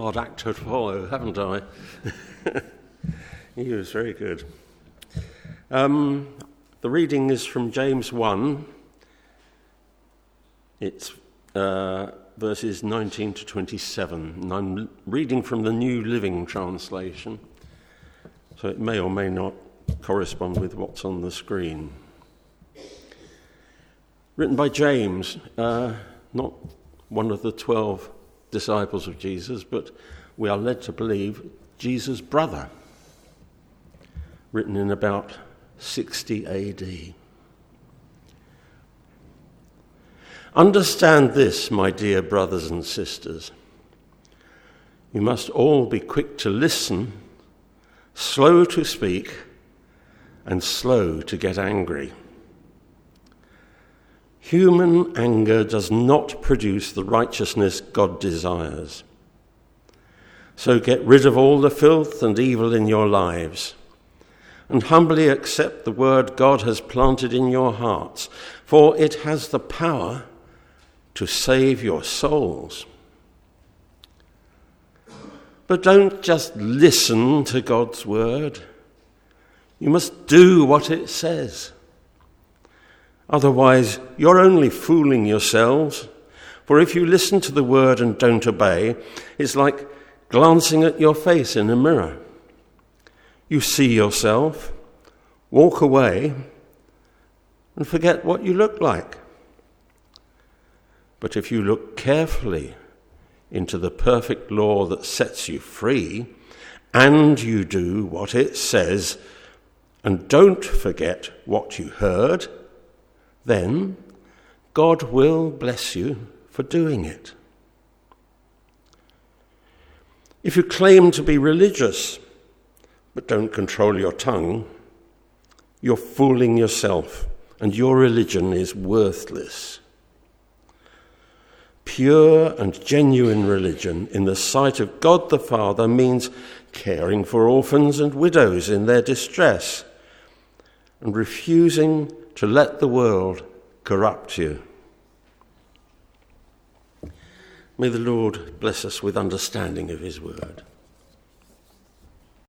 hard act to follow, haven't I? He was very good. The reading is from James 1. It's verses 19 to 27. And I'm reading from the New Living Translation, so it may or may not correspond with what's on the screen. Written by James, not one of the 12 disciples of Jesus, but we are led to believe Jesus' brother, written in about 60 AD. Understand this, my dear brothers and sisters. You must all be quick to listen, slow to speak, and slow to get angry. Human anger does not produce the righteousness God desires. So get rid of all the filth and evil in your lives, and humbly accept the word God has planted in your hearts, for it has the power to save your souls. But don't just listen to God's word. You must do what it says. Otherwise, you're only fooling yourselves. For if you listen to the word and don't obey, it's like glancing at your face in a mirror. You see yourself, walk away, and forget what you look like. But if you look carefully into the perfect law that sets you free, and you do what it says, and don't forget what you heard, then God will bless you for doing it. If you claim to be religious, but don't control your tongue, you're fooling yourself, and your religion is worthless. Pure and genuine religion in the sight of God the Father means caring for orphans and widows in their distress and refusing to let the world corrupt you. May the Lord bless us with understanding of his word.